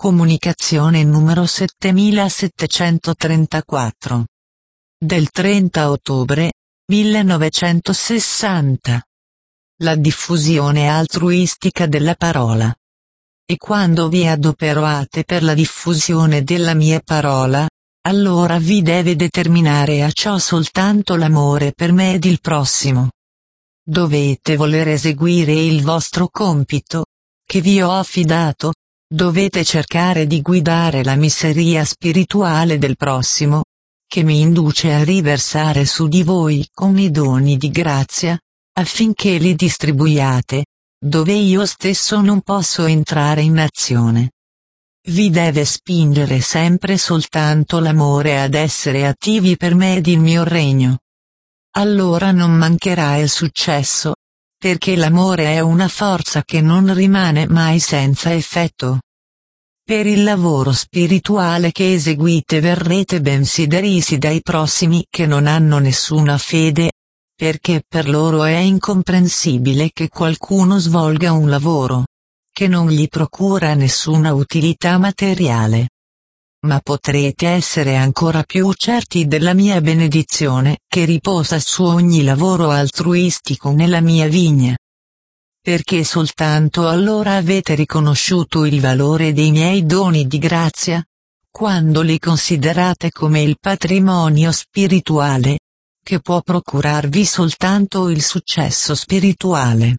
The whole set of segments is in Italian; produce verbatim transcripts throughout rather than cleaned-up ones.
Comunicazione numero settemilasettecentotrentaquattro. Del trenta ottobre millenovecentosessanta. La diffusione altruistica della parola. E quando vi adoperate per la diffusione della mia parola, allora vi deve determinare a ciò soltanto l'amore per me ed il prossimo. Dovete voler eseguire il vostro compito, che vi ho affidato, dovete cercare di guidare la miseria spirituale del prossimo, che mi induce a riversare su di voi con i doni di grazia, affinché li distribuiate, dove io stesso non posso entrare in azione. Vi deve spingere sempre soltanto l'amore ad essere attivi per me ed il mio regno. Allora non mancherà il successo, perché l'amore è una forza che non rimane mai senza effetto. Per il lavoro spirituale che eseguite verrete bensì derisi dai prossimi che non hanno nessuna fede, perché per loro è incomprensibile che qualcuno svolga un lavoro che non gli procura nessuna utilità materiale. Ma potrete essere ancora più certi della mia benedizione che riposa su ogni lavoro altruistico nella mia vigna. Perché soltanto allora avete riconosciuto il valore dei miei doni di grazia, quando li considerate come il patrimonio spirituale, che può procurarvi soltanto il successo spirituale.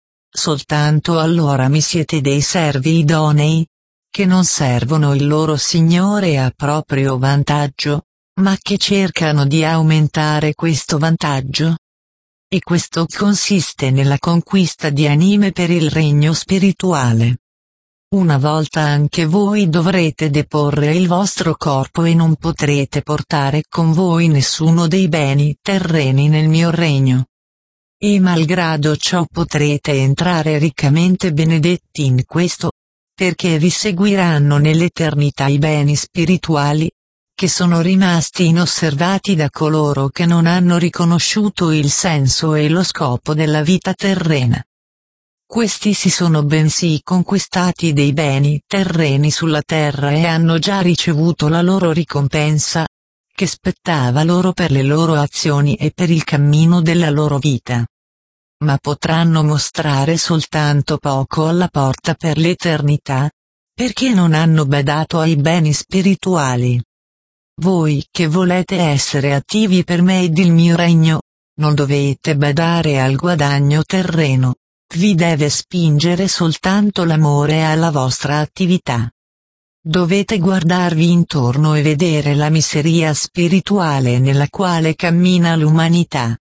Soltanto allora mi siete dei servi idonei, che non servono il loro Signore a proprio vantaggio, ma che cercano di aumentare questo vantaggio. E questo consiste nella conquista di anime per il regno spirituale. Una volta anche voi dovrete deporre il vostro corpo e non potrete portare con voi nessuno dei beni terreni nel mio regno. E malgrado ciò potrete entrare riccamente benedetti in questo, perché vi seguiranno nell'eternità i beni spirituali, che sono rimasti inosservati da coloro che non hanno riconosciuto il senso e lo scopo della vita terrena. Questi si sono bensì conquistati dei beni terreni sulla terra e hanno già ricevuto la loro ricompensa, che spettava loro per le loro azioni e per il cammino della loro vita. Ma potranno mostrare soltanto poco alla porta per l'eternità, perché non hanno badato ai beni spirituali. Voi che volete essere attivi per me ed il mio regno, non dovete badare al guadagno terreno, vi deve spingere soltanto l'amore alla vostra attività. Dovete guardarvi intorno e vedere la miseria spirituale nella quale cammina l'umanità.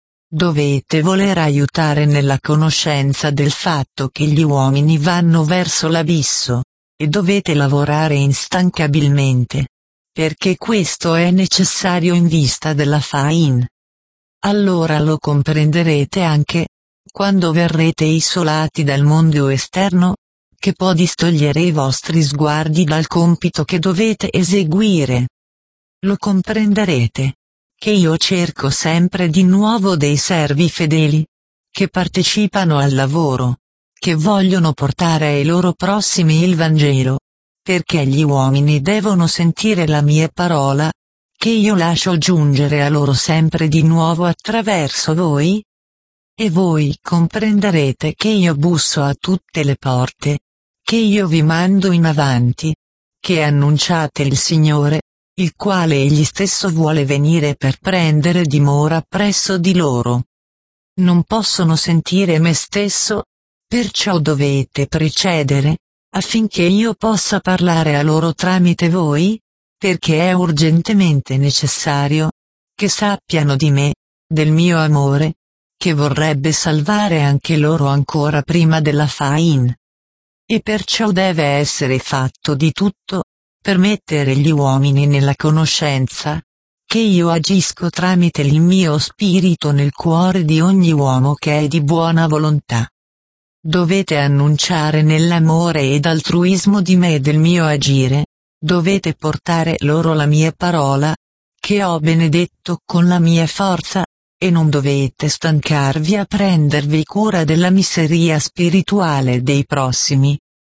Dovete voler aiutare nella conoscenza del fatto che gli uomini vanno verso l'abisso, e dovete lavorare instancabilmente, perché questo è necessario in vista della Fain. Allora lo comprenderete anche, quando verrete isolati dal mondo esterno, che può distogliere i vostri sguardi dal compito che dovete eseguire. Lo comprenderete, che io cerco sempre di nuovo dei servi fedeli, che partecipano al lavoro, che vogliono portare ai loro prossimi il Vangelo, perché gli uomini devono sentire la mia parola, che io lascio giungere a loro sempre di nuovo attraverso voi. E voi comprenderete che io busso a tutte le porte, che io vi mando in avanti, che annunciate il Signore, il quale egli stesso vuole venire per prendere dimora presso di loro. Non possono sentire me stesso, perciò dovete precedere, affinché io possa parlare a loro tramite voi, perché è urgentemente necessario che sappiano di me, del mio amore, che vorrebbe salvare anche loro ancora prima della Fain. E perciò deve essere fatto di tutto, per mettere gli uomini nella conoscenza, che io agisco tramite il mio spirito nel cuore di ogni uomo che è di buona volontà. Dovete annunciare nell'amore ed altruismo di me e del mio agire, dovete portare loro la mia parola, che ho benedetto con la mia forza, e non dovete stancarvi a prendervi cura della miseria spirituale dei prossimi,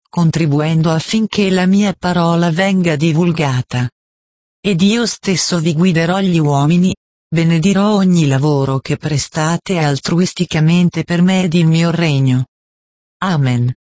contribuendo affinché la mia parola venga divulgata. Ed io stesso vi guiderò gli uomini, benedirò ogni lavoro che prestate altruisticamente per me ed il mio regno. Amen.